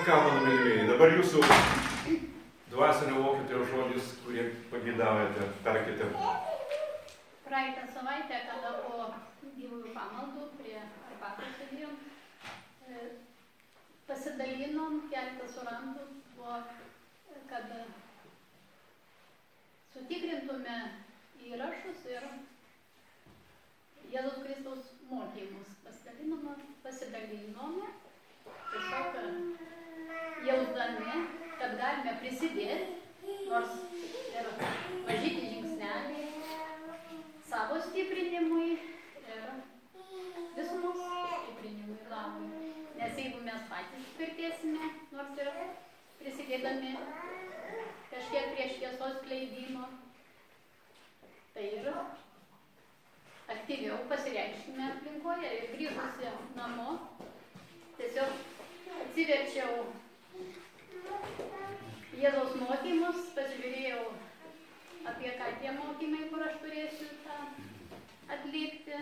ką, mano mylimieji, dabar jūsų dvasinio mokytojo žodis, kurie pageidaujate, tarkite. Praeitą savaitę, kada po gyvųjų pamaldų prie arbatos sėdėjom, pasidalinom keletas orantų, kad sutikrintume įrašus ir Jėzaus Kristaus mokymus. Pasidalinome, tiesiog jausdami, kad galime prisidėti, nors ir mažyti žingsnelį savo stiprinimui ir visumos stiprinimui labui. Nes jeigu mes patys tvirtėsime, nors ir prisidėdami kažkiek prie šviesos skleidimo, tai ir aktyviau pasireiškime aplinkoje ir grįžusi namo. Tiesiog atsiverčiau Jėzaus mokymus, pasižiūrėjau, apie ką tie mokymai, kur aš turėsiu tą atlikti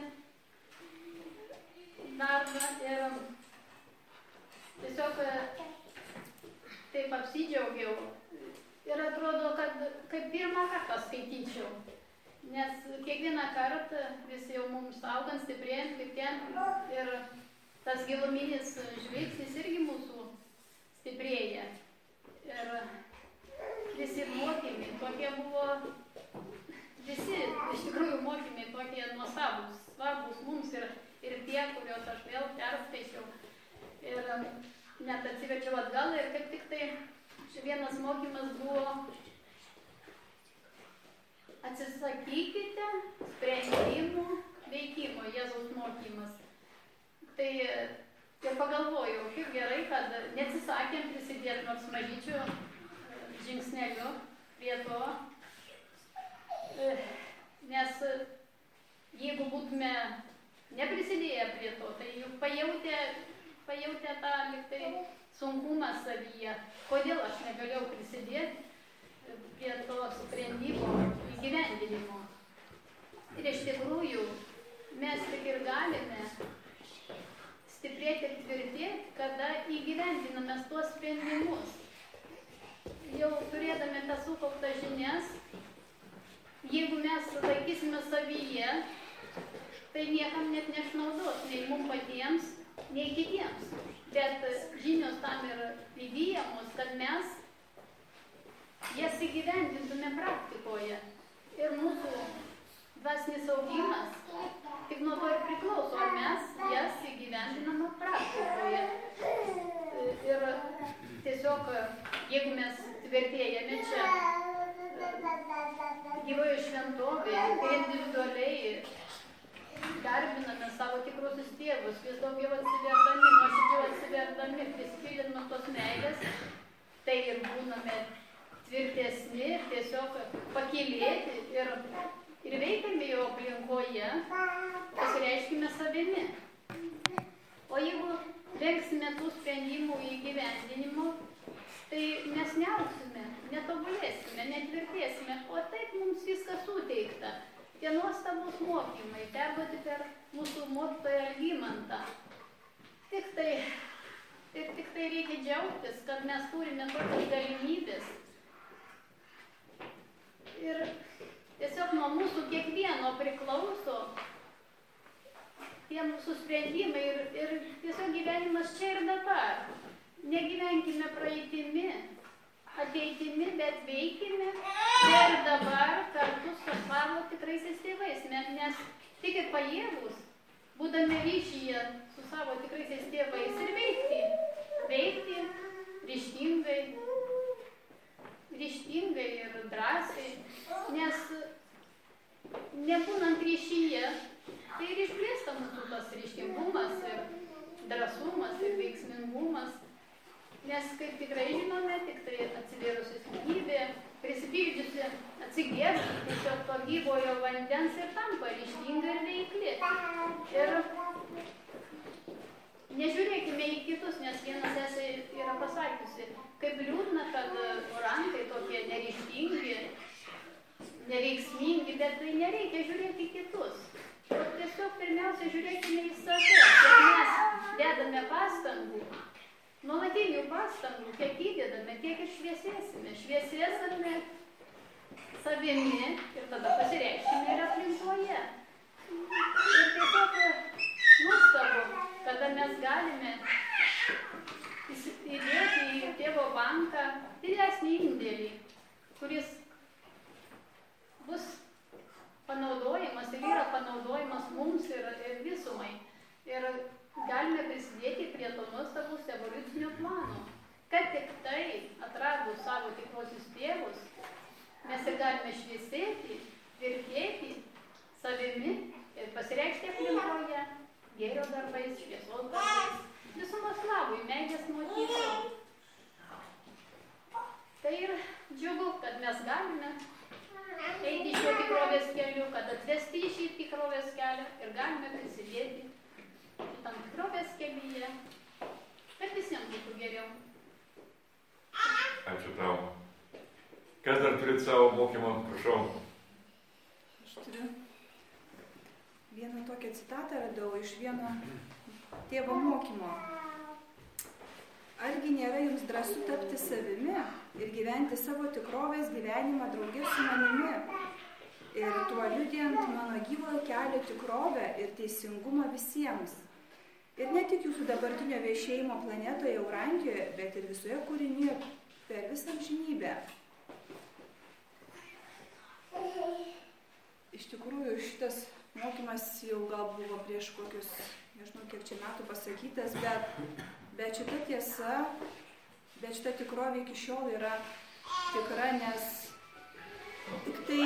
darbą. Ir tiesiog taip apsidžiaugiau. Ir atrodo, kad kaip pirmą kartą skaityčiau. Nes kiekvieną kartą vis jau mums augant, stiprėjant, kaip ten, ir tas giluminis žvilgsnis irgi mūsų stiprėja. Ir visi mokymai tokie buvo, visi iš tikrųjų mokymai tokie nuostabus, svarbus mums ir tie, kuriuos aš vėl perskaičiau. Ir net atsiverčiau atgal ir kaip tik tai vienas mokymas buvo: atsisakykite sprendimų veikimo, Jėzaus mokymas. Tai ir pagalvojau, kaip gerai, kad neatsisakėm prisidėti nors mažyčių žingsnelių prie to. Nes jeigu būtume neprisidėję prie to, tai juk pajautė tą liktai sunkumą savyje. Kodėl aš negalėjau prisidėti prie to sprendimo įgyvendinimo. Ir iš tikrųjų mes tik ir galime stiprėti ir tvirtėti, kada įgyvendiname tuos sprendimus. Jau turėdami tas sukauptas žinias, jeigu mes laikysime savyje, tai niekam net neišnaudos, nei mums patiems, nei kitiems. Bet žinios tam ir įgyjamos, kad mes jas įgyvendintume praktikoje. Ir mūsų dvasinis augimas tik nuo to ir priklauso, ar mes jas įgyvendiname praktikoje. Ir tiesiog, jeigu mes tvirtėjame čia gyvoje šventovėje ir individualiai garbiname savo tikruosius tėvus, vis daugiau atsiverdami, nuoširdžiau atsiverdami, prisipildydami tos meilės, tai ir būname tvirtesni, tiesiog pakylėti ir veikiame jo aplinkoje, pasireiškime savimi. O jeigu vengsime tų sprendimų įgyvendinimo, tai mes neauksime, netobulėsime, netvirtėsime, o taip mums viskas suteikta. Tie nuostabus mokymai, perduoti per mūsų mokytoją Algimantą. Tik tai reikia džiaugtis, kad mes turime tokias galimybės. Ir tiesiog nuo mūsų kiekvieno priklauso tie mūsų sprendimai ir tiesiog gyvenimas čia ir dabar. Negyvenkime praeitimi, ateitimi, bet veikime čia ir dabar kartu su savo tikraisiais tėvais. Nes tik ir pajėgus, būdami ryšyje su savo tikraisiais tėvais ir veikti ryžtingai ir drąsiai, nes nebūnant ryšyje, tai ir išplėsta mūsų tas ryžtingumas ir drąsumas ir veiksmingumas. Nes, kaip tikrai žinome, tik tai atsivėrusi silpnybė, prisipildžiusi atsigėrti tiesiog to gyvojo vandens ir tampa ryžtinga ir veikli. Ir nežiūrėkime į kitus, nes viena sesė yra pasakiusi, kaip liūdna, kad orantai tokie neryžtingi, neveiksmingi, bet tai nereikia žiūrėti į kitus. Tiesiog pirmiausia žiūrėkime į save, kad mes dedame pastangų, nuolat galutinių pastangų, kiek įdedame, tiek ir šviesėsime. Šviesėsime savimi ir tada pasireikšime ir aplinkoje. Ir tiesiog nuostabu, kada mes galime įdėti į tėvo banką didesnį indėlį, kuris bus panaudojimas ir yra panaudojimas mums ir visumai. Ir galime prisidėti prie to nuostabaus evoliucinio plano. Kad tik tai atradus savo tikruosius tėvus, mes ir galime šviesėti, virkėti savimi ir pasireikšti aplinkoje gėrio darbais, šviesos darbais, visumos labui, meilės motyvų. Tai ir džiugu, kad mes galime eiti šiuo tikrovės keliu, kad atvesti į šį tikrovės kelią ir galime prisidėti šitam tikrovės kelyje, kad visiems būtų geriau. Ačiū tau. Kas dar turit savo mokymą? Prašau. Aš turiu vieną tokią citatą radau iš vieno tėvo mokymo. Argi nėra jums drąsu tapti savimi ir gyventi savo tikrovės gyvenimą drauge su manimi ir tuo liudijant mano gyvojo kelio tikrovę ir teisingumą visiems. Ir ne tik jūsų dabartinio viešėjimo planetoje Eurankijoje, bet ir visoje kūrinyje per visą amžinybę. Iš tikrųjų, šitas mokymas jau gal buvo prieš kokius, nežinau, kiek čia metų pasakytas, bet šita tiesa, bet šita tikrovė iki šiol yra tikra, nes tik tai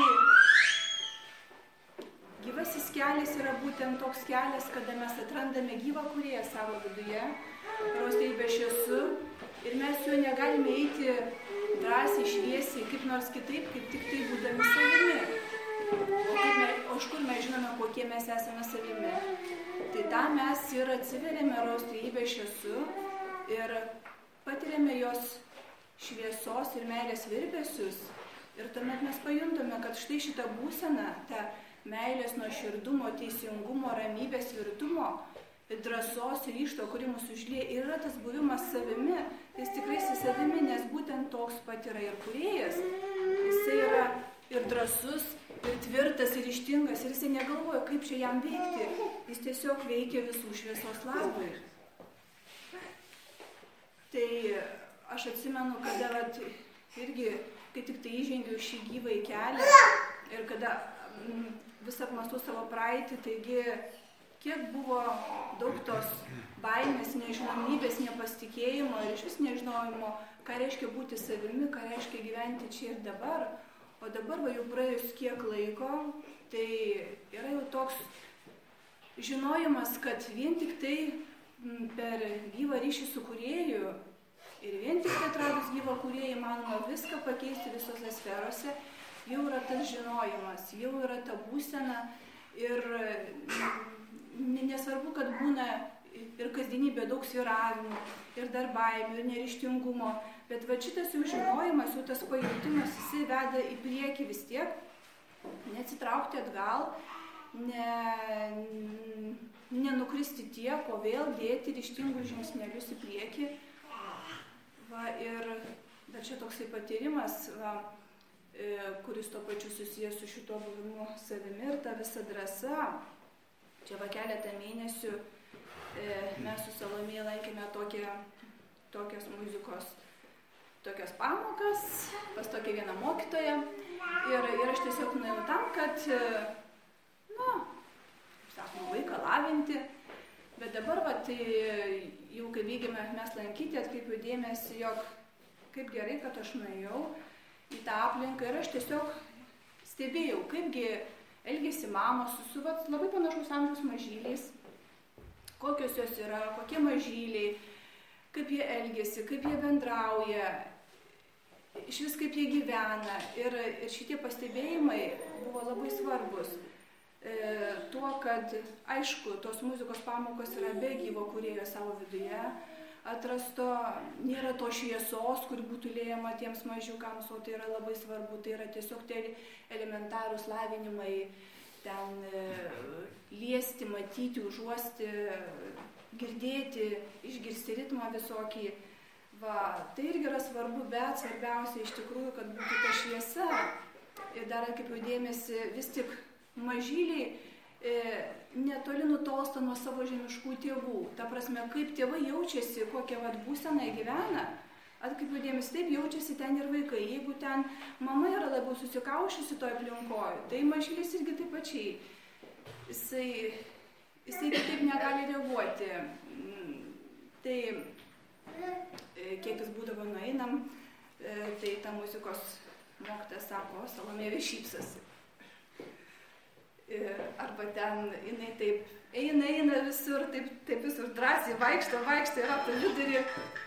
gyvasis kelias yra būtent toks kelias, kada mes atrandame gyvą kūrėją savo viduje, rostybę šviesu, ir mes juo negalime eiti drąsiai, šviesiai, kaip nors kitaip, kaip tik tai būdami savimi. O iš kur mes žinome, kokie mes esame savimi. Tai tam mes ir atsiveriame rostybę šviesu ir patiriame jos šviesos ir meilės virpesius. Ir tuomet mes pajuntame, kad štai šita būsena, ta meilės, nuoširdumo, teisingumo, ramybės, tvirtumo, drąsos ir ryžto, kuri mūsų užlieja, yra tas buvimas savimi, jis tikrai savimi, nes būtent toks pat yra ir kūrėjas. Jisai yra ir drąsus, ir tvirtas, ir ryžtingas, ir jisai negalvoja, kaip čia jam veikti. Jis tiesiog veikia visų šviesos labui. Tai aš atsimenu, kada irgi, kai tik tai įžengiau šį gyvą į kelią ir kada vis apmąstau savo praeitį, taigi kiek buvo daug tos baimės, nežinomybės, nepasitikėjimo ir iš vis nežinojimo, ką reiškia būti savimi, ką reiškia gyventi čia ir dabar. O dabar jau praėjus kiek laiko, tai yra jau toks žinojimas, kad vien tik tai per gyvą ryšį su kūrėju ir vien tik tai atradus gyvą kūrėją įmanoma viską pakeisti visose sferose, jau yra tas žinojimas, jau yra ta būsena ir nesvarbu, kad būna ir kasdienybė daug svyravimų, ir dar baimių, ir neryžtingumo, bet va šitas jau žinojimas, jau tas pajutimas, jisai veda į priekį vis tiek, neatsitraukti atgal, nenukristi tiek, o vėl dėti ryžtingus žingsnelius į priekį. Va, ir bet čia toksai patyrimas, va, kuris to pačiu susijęs su šito buvimu savimi ir ta visa drąsa. Čia va keletą mėnesių mes su Salomėja lankėme tokias muzikos, tokias pamokas, pas tokią vieną mokytoją. Ir aš tiesiog nuėjau tam, kad, sakoma, vaiką lavinti. Bet dabar, va, tai jau kai vykime mes lankyti, atkreipiu dėmesį, jog kaip gerai, kad aš nuėjau į tą aplinką ir aš tiesiog stebėjau, kaipgi elgėsi mamos su labai panašaus amžiaus mažyliais, kokios jos yra, kokie mažyliai, kaip jie elgėsi, kaip jie bendrauja, iš vis kaip jie gyvena. Ir šitie pastebėjimai buvo labai svarbus. Tuo, kad, aišku, tos muzikos pamokos yra be gyvo kūrėjo savo viduje, atrasto, nėra to šviesos, kuri būtų liejama tiems mažiukams, o tai yra labai svarbu, tai yra tiesiog tie elementarūs lavinimai, ten liesti, matyti, užuosti, girdėti, išgirsti ritmą visokį. Tai irgi yra svarbu, bet svarbiausia iš tikrųjų, kad būtų ta šviesa. Ir dar atkreipiu dėmesį, vis tik mažyliai netoli nutolsta nuo savo žemiškų tėvų. Ta prasme, kaip tėvai jaučiasi, kokią būseną gyvena, atkreipiu dėmesį, taip jaučiasi ten ir vaikai. Jeigu ten mama yra labiau susikaušusi toj aplinkoje, tai mažylis irgi taip pačiai. Jisai kitaip negali reaguoti. Tai kiek jis būdavo nueinam, tai ta muzikos mokytoja sako, Salomėja šypsosi. Arba ten jinai taip eina visur, taip visur drąsiai vaikšto yra tą vidurį.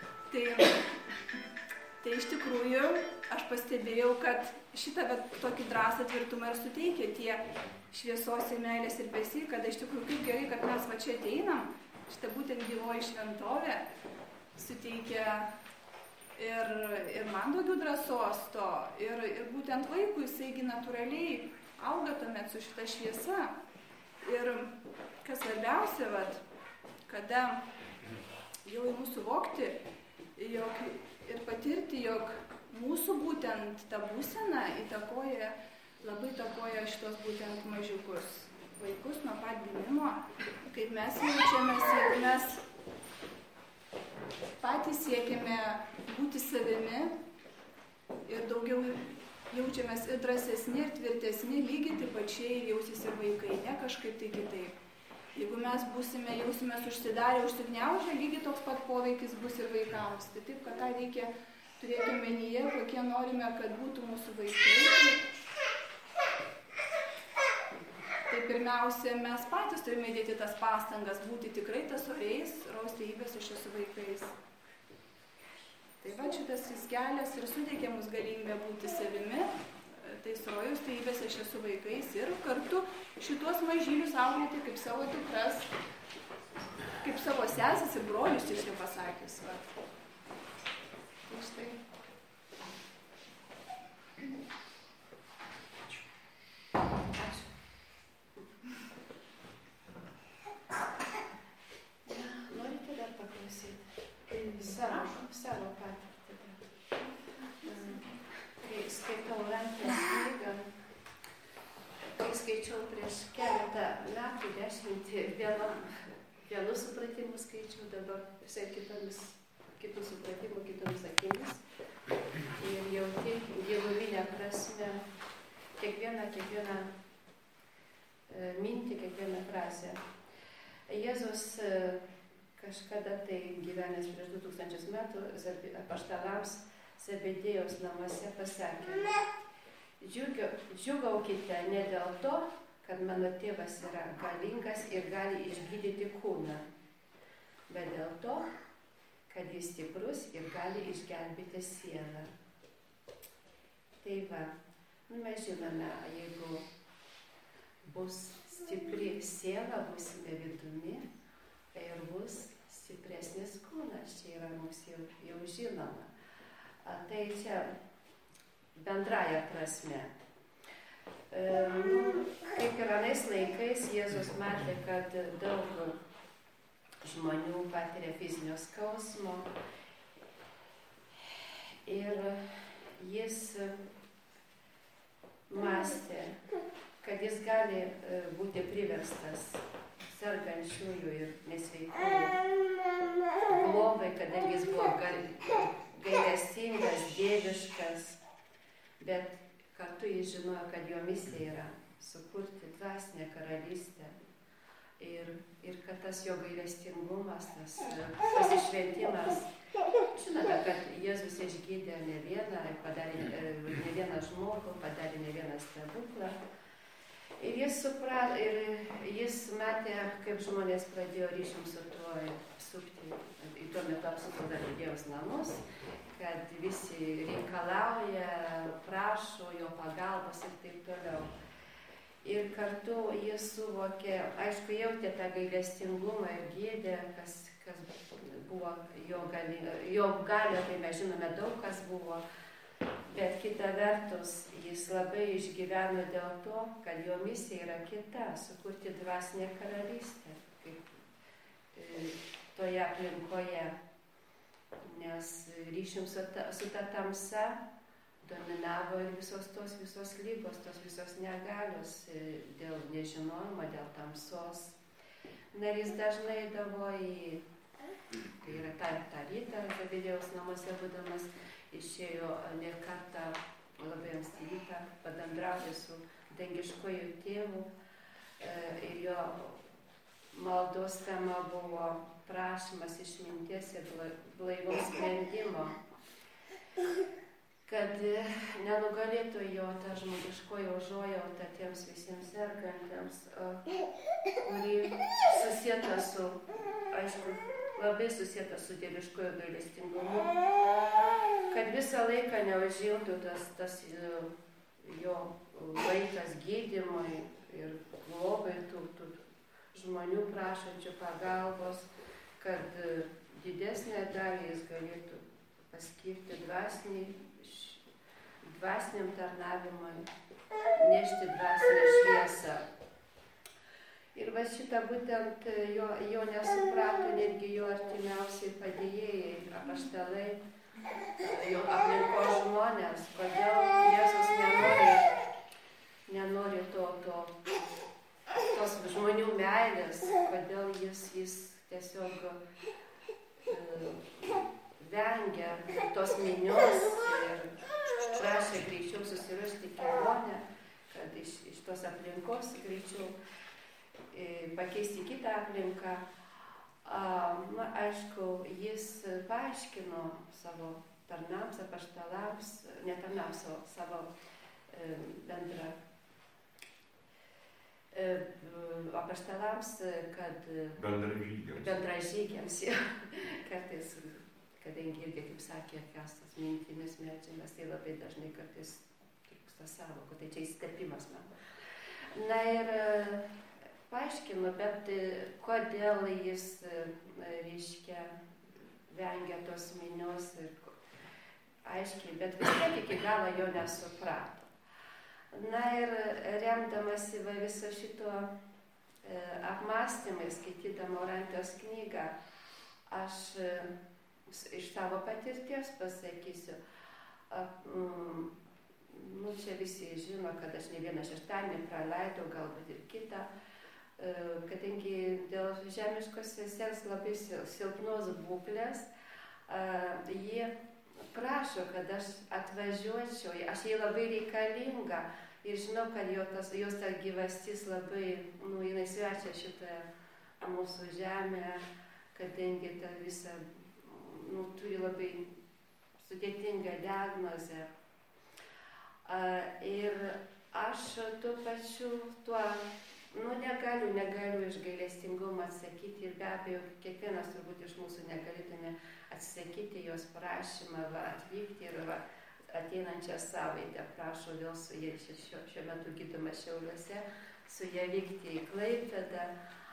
Tai iš tikrųjų aš pastebėjau, kad šitą tokį drąsą tvirtumą ir suteikia tie šviesos ir meilės ir besi, kad iš tikrųjų kaip gerai, kad mes va čia ateinam, šitą būtent gyvoji šventovė suteikia ir man daugiau drąsos to, ir būtent vaikui jisaigi natūraliai auga tuomet su šita šviesa. Ir kas svarbiausia, kada jau į mūsų suvokti ir patirti, jog mūsų būtent ta būsena labai įtakoja šitos būtent mažiukus vaikus nuo pat gimimo, kaip mes jaučiamės, jeigu mes patys siekiame būti savimi ir daugiau jaučiamės ir drąsesni, ir tvirtesni, lygiai taip pačiai jausis ir vaikai, ne kažkaip tai kitaip. Jeigu mes jausimės užsidarę, užsigniaužę, lygiai toks pat poveikis bus ir vaikams. Tai taip, kad tą reikia turėti omenyje, kokie norime, kad būtų mūsų vaikai. Tai pirmiausia, mes patys turime įdėti tas pastangas, būti tikrai tas oriais, rojaus su vaikais. Tai va šitas kelias ir suteikia mums galimybę būti savimi, tais rojaus su vaikais ir kartu šitos mažylius auklėti kaip savo dukras, kaip savo sesės ir brolius, tiksliau pasakius. Tai štai. Ačiū. Norite dar paklausyti? Savo patirtį. Kai skaitau Lentės knygą, kai skaičiau prieš keletą metų, 10, vienu supratimu skaičiau, dabar visai kitų supratimų, kitomis akimis. Ir jauti giluminę prasme kiekvieną mintį, kiekvieną frazę. Jėzus kažkada tai gyvenęs prieš 2000 metų apaštalams Zebedėjaus namuose pasakė: džiūgaukite ne dėl to, kad mano tėvas yra galingas ir gali išgydyti kūną, bet dėl to, kad jis stiprus ir gali išgelbėti sielą. Tai va, mes žinome, jeigu bus stipri siela, būsime vidumi, tai ir bus stipresnis kūnas, čia yra mums jau žinoma. Tai čia bendraja prasme. Kaip ir anais laikais Jėzus matė, kad daug žmonių patiria fizinio skausmo ir jis mąstė, kad jis gali būti priverstas sergančiųjų ir nesveikųjų globai, kadangi jis buvo gailestingas, dieviškas, bet kartu jis žinojo, kad jo misija yra sukurti dvasinę karalystę ir kad tas jo gailestingumas, tas pasišventimas, žinote, kad Jėzus išgydė ne vieną žmogų, padarė ne vieną stebuklą. Ir jis matė, kaip žmonės pradėjo ryšium su tuo sukti, į tuo metu apsukti Zebedėjaus namus, kad visi reikalauja, prašo jo pagalbos ir taip toliau. Ir kartu jis suvokė, aišku, jautė tą gailestingumą ir gėdę, kas buvo jo galio, tai mes žinome daug kas buvo. Bet kita vertus, jis labai išgyveno dėl to, kad jo misija yra kita - sukurti dvasinę karalystę, kaip toje aplinkoje. Nes ryšium su ta tamsa dominavo ir visos lygos, tos visos negalios dėl nežinojimo, dėl tamsos. Na ir jis dažnai eidavo tai yra tą rytą, Zabidėjaus namuose būdamas, išėjo ne kartą labai anksti rytą pabendrauti su dangiškuoju tėvu ir jo maldos tema buvo prašymas išminties ir blaivaus sprendimo, kad nenugalėtų jo ta žmogiškoji užuojauta tiems visiems sergantiems, kuri susieta su, aišku, labai susieta su dieviškojo gailestingumu, kad visą laiką neužimtų tas jo vaikas gydymui ir globai tų žmonių prašančių pagalbos, kad didesnę dalį jis galėtų paskirti dvasiniam tarnavimui, nešti dvasinę šviesą. Ir va šitą būtent jo nesuprato netgi jo artimiausiai padėjėjai, apaštalai, jo aplinkos žmonės, kodėl Jėzus nenori tos žmonių meilės, kodėl jis tiesiog vengia tos minios ir prašė greičiau susirasti kelionę, kad iš tos aplinkos greičiau pakeisti kitą aplinką. Na, aišku, jis paaiškino savo tarnams, apaštalams, ne tarnams, savo apaštalams, kad bendražygiams, kartais, kadangi irgi, kaip sakė, Kestas mintimis medžiamas, tai labai dažnai kartais trūksta sąvokų, tai čia įstepimas man. Na ir paaiškinu, bet kodėl jis, reiškia, vengia tos minios ir aiškiai, bet vis tiek iki galo jo nesuprato. Na ir remdamasi viso šito apmąstymai, skaitydama Orantijos knygą, aš iš savo patirties pasakysiu, čia visi žino, kad aš ne vieną šeštadienį praleidau, galbūt ir kitą, kadangi dėl žemiškos sesers labai silpnos būklės, ji prašo, kad aš atvažiuočiau, aš jai labai reikalinga ir žinau, kad jos ta gyvastis labai, jinai svečia šitą mūsų žemę, kadangi ta visa, turi labai sudėtingą diagnozę. Ir aš tuo pačiu negaliu iš gailestingumo atsakyti ir be abejo, kiekvienas turbūt iš mūsų negalėtume atsisakyti jos prašymą atvykti ir ateinančią savaitę prašo vėl su jie šiuo metu gydoma Šiauliuose, su jie vykti į Klaipėdą,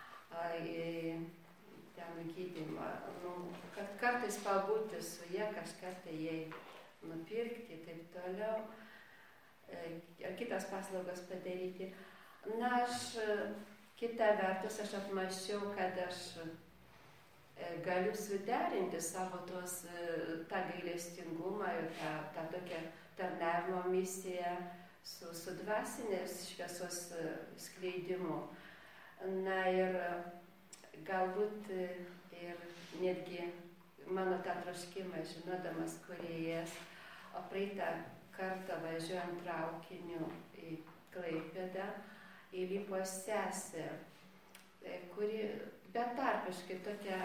ten gydymą, kad kartais pabūti su jie, kažką tai jai nupirkti ir taip toliau, ar kitas paslaugas padaryti. Na, kita vertus, aš apmąsčiau, kad aš galiu suderinti savo tą gailestingumą ir tą tokią tarnavimo misiją su dvasinės šviesos skleidimu. Na ir galbūt ir netgi mano tą troškimą, žinodamas kūrėjas, o praeitą kartą važiuojant traukiniu į Klaipėdą, įlipo sesė, kuri betarpiškai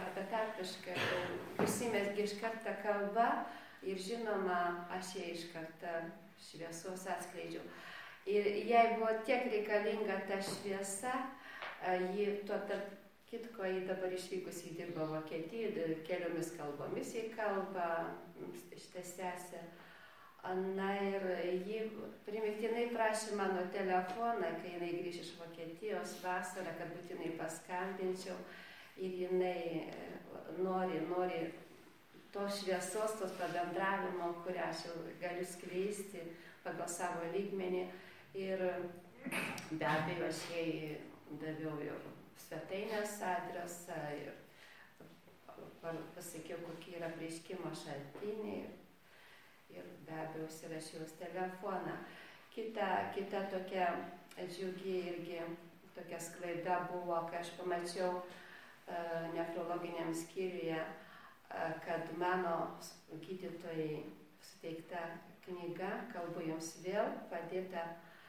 prisimesgi iš kartą kalba ir žinoma, aš jai iš kartą šviesos atskleidžiau. Ir jai buvo tiek reikalinga ta šviesa, ji tuo tarp kitko, ji dabar išvykusi dirba Vokietijoje, keliomis kalbomis jį kalba, šitą sesę. Na ir ji primiktinai prašė mano telefoną, kai jinai grįž iš Vokietijos vasarą, kad būtinai paskambinčiau. Ir jinai nori tos šviesos, tos pabendravimo, kurią aš jau galiu skleisti pagal savo lygmenį. Ir be abejo, aš jai daviau ir svetainės adresą, ir pasakiau, kokie yra apreiškimo šaltiniai ir be abejo užsirašiau telefoną. Kita tokia džiugi irgi tokia sklaida buvo, kai aš pamačiau nefrologiniam skyriuje, kad mano gydytojai suteikta knyga, kalbu jums vėl, padėta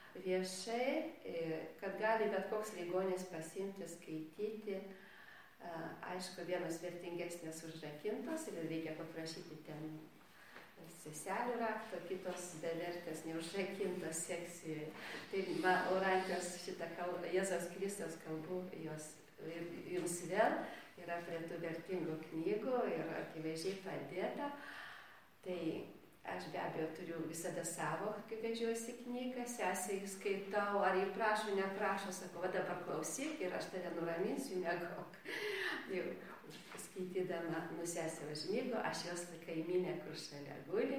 viešai, kad gali bet koks ligonis pasiimti, skaityti. Aišku, vienas vertingesnės užrakintos ir reikia paprašyti ten seselių rakto, kitos bevertės neužrakintos sekcijoje. Tai Urantės šitą Jėzaus Kristaus kalbų jums vėl yra prie tų vertingų knygų ir akivaizdžiai padėta. Tai aš be abejo turiu visada savo, kai vežiuosi knygą, sesiai skaitau, ar jį prašo, neprašo, sakau, va dabar klausyk ir aš tave nuraminsiu, miegok. Jau skaitydama nusesė užmygo, aš jos kaimynė, kur šalia guli.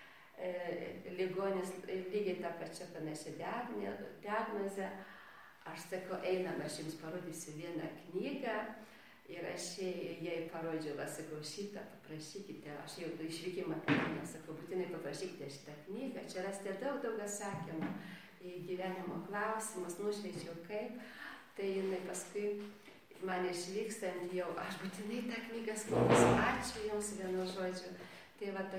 Ligonis lygiai tą pačią panašią diagnozę. Aš sakau, einam, aš jums parodysiu vieną knygą. Ir aš jai parodžiau, sakau, šitą paprašykite, aš jau išvykimą planą, sakau, būtinai paprašykite šitą knygą, čia rasite daug atsakymų į gyvenimo klausimus, nušveičiau kaip, tai jinai paskui man išvykstant jau, aš būtinai tą knygą skaitysiu, ačiū jums vienu žodžiu. Tai va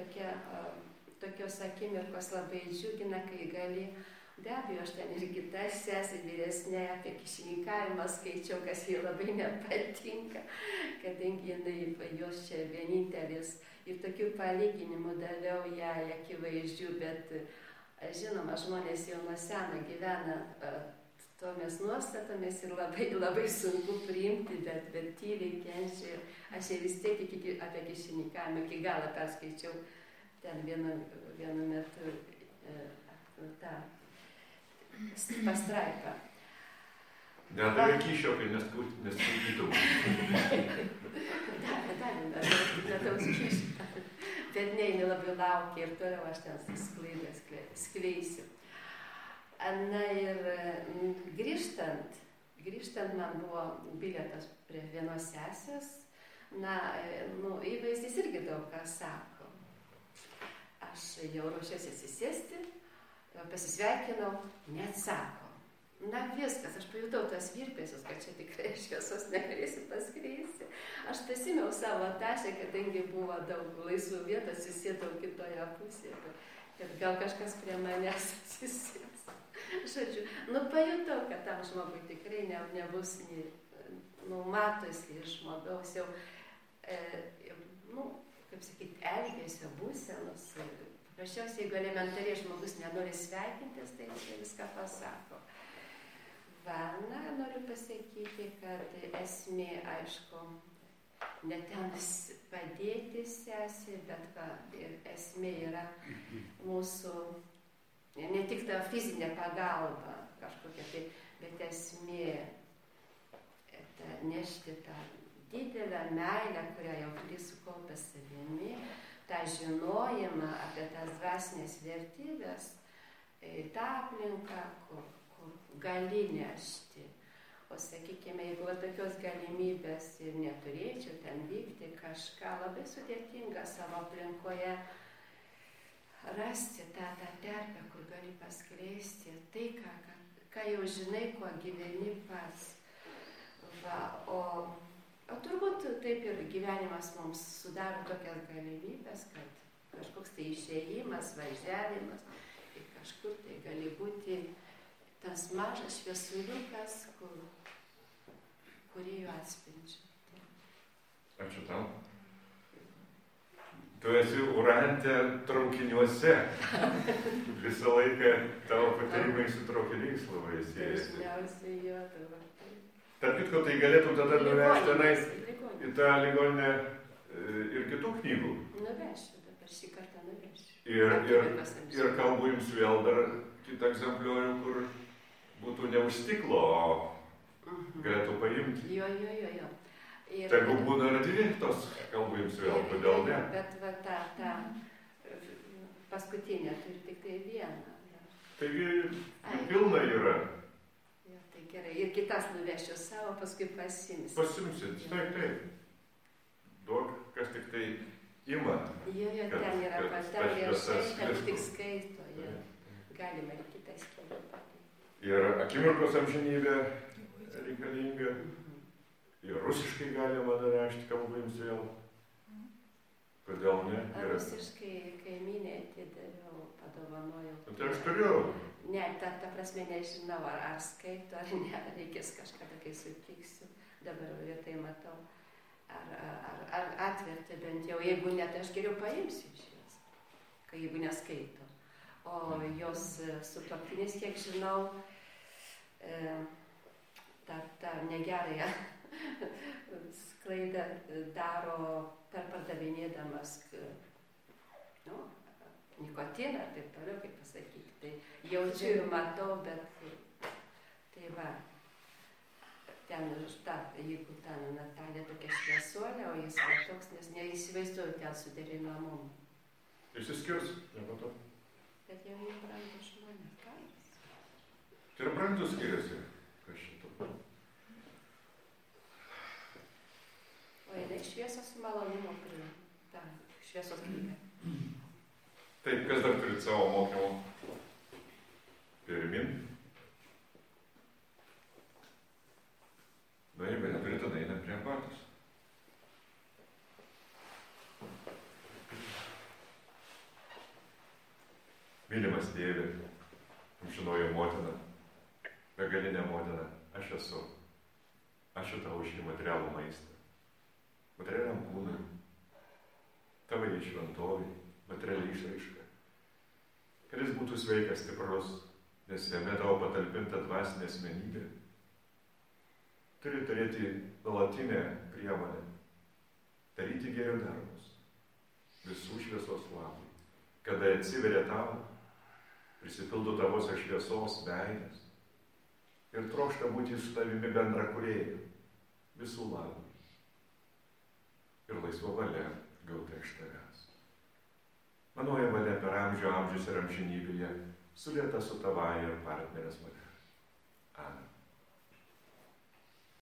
tokios akimirkos labai džiugina, kai gali. Be abejo, aš ten ir kitas sesė vyresnė apie kišininkavimą skaičiau, kas jai labai nepatinka, kadangi jinai jos čia vienintelis ir tokių palyginimų daviau jai akivaizdžių, bet žinoma, žmonės jau nuo seno gyvena tomis nuostatomis ir labai sunku priimti, bet tyliai kenčia. Aš jai vis tiek apie kišininkavimą iki galo perskaičiau ten vienu metu tą pastraipą. Nedavė kyšio, kai neskaitytų. Nedaus kyšio. Bet ne, jinai labai laukia ir toliau aš ten sklaidas skleisiu. Na ir grįžtant man buvo bilietas prie vienos sesės. Na, įvaizdis irgi daug ką sako. Aš jau ruošiuosi atsisėsti, pasisveikinau, neatsako. Na viskas, aš pajutau tas virpesius, kad čia tikrai šviesos negalėsiu paskleisti. Aš pasimiau savo tašę, kadangi buvo daug laisvų vietų, atsisėdau kitoje pusėje, kad gal kažkas prie manęs atsisės. Žodžiu, pajutau, kad tam žmogui tikrai nebus matosi iš žmogaus jau, kaip sakyti, elgesio būsenos. Prašiausiai, jeigu elementariai žmogus nenori sveikintis, tai čia viską pasako. Na, noriu pasakyti, kad esmė, aišku, ne ten padėti sesė, bet esmė yra mūsų, ne tik ta fizinė pagalba kažkokia, tai, bet esmė nešti tą didelę meilę, kurią jau turi sukaupę savimi, tą žinojimą apie tas dvasinės vertybės, tą aplinką, kur gali nešti. O sakykime, jeigu tokios galimybės ir neturėčiau ten vykti kažką labai sudėtinga savo aplinkoje, rasti tą terpę, kur gali paskleisti tai, ką jau žinai, kuo gyveni pats. O turbūt taip ir gyvenimas mums sudaro tokias galimybės, kad kažkoks tai išėjimas, važiavimas, ir kažkur tai gali būti tas mažas šviesuliukas, kurį jų atspindžiu. Ačiū tau. Tu esi Urantė traukiniuose. Visą laiką tavo patarimai su traukiniais labai siejasi. Dažniausiai jo, dabar. Tarp kitko, tai galėtum tada nuvežti tenais į tą ligoninę ir kitų knygų. Nuvešiu, dabar šį kartą nuvešiu. Ir kalbu jums vėl dar kitą egzempliorių, kur būtų ne už stiklo, o galėtų paimti. Jo. Tegu būna ir dvi tos, kalbu jums vėl, kodėl ne? Bet va ta paskutinė turi tik tai vieną. Taigi pilna yra. Tai gerai, ir kitas nuvešiu savo, paskui pasimsiu. Pasimsit, taip. duok, kas tik tai ima. Jo, ten yra pasaulyje, kad tik skaito, jo. Galima ir kitas kelių padėti. Ir akimirkos amžinybė reikalinga. Ir rusiškai galima rašti, kalbą jums vėl. Kodėl ne? Rusiškai kaimynė atidaviau, padovanojau. Tai aš turiu. Ne, ta prasme nežinau, ar skaito, ar ne, reikės kažkada, kai sutiksiu. Dabar vietai matau. Ar atverti bent jau, jeigu ne, tai aš geriau paimsiu iš jos, kai jeigu neskaito. O jos sutuoktinis, kiek žinau, tą negerąją sklaidą daro perpardavinėdamas nikotiną ir taip toliau, kaip pasakyti. Tai jaučiu ir matau, bet tai va. Ten, jeigu ten Natalija tokia šviesuolė, o jis va toks, nes neįsivaizduoju ten suderinamumą. Išsiskirs, nematau. Bet jau jie brandus žmonės, ką jis? Tai ir brandus skiriasi. Kas šito? O jinai šviesos malonumo prie tą šviesos knygą. Taip, kas dar turit savo mokymą? Pirmin. Na, jeigu neturi, tada einam prie arbatos. Mylimas tėve, amžinoji motina, begalinė motina, aš esu. Ačiū tau už šį materialų maistą. Materialiam kūnui, tavo šventovai, materialiai išraiška. Kad jis būtų sveikas, stiprus, nes jame tavo patalpinta dvasinė asmenybė. Turi turėti nuolatinę priemonę, daryti geriau darbus, visų šviesos labui. Kada atsiveria tau, prisipildo tavosios šviesos veidas ir trokšta būti su tavimi bendra kūrėju, visų labui. Ir laisva valia gauta iš tavęs. Manoji valia per amžius ir amžinybėje sulieta su tavąja ir partnerės valia. Amen.